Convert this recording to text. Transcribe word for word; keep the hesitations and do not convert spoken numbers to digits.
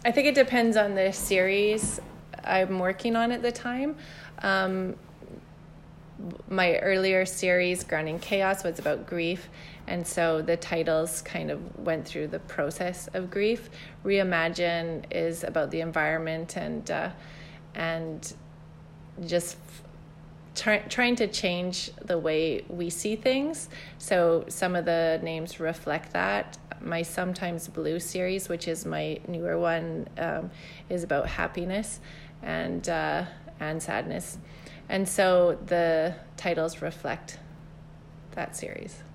I think it depends on the series I'm working on at the time. Um, my earlier series, Grounding Chaos, was about grief, and so the titles kind of went through the process of grief. Reimagine is about the environment and uh, and just try, trying to change the way we see things. So some of the names reflect that. My Sometimes Blue series, which is my newer one, um, is about happiness and uh, and sadness. And so the titles reflect that series.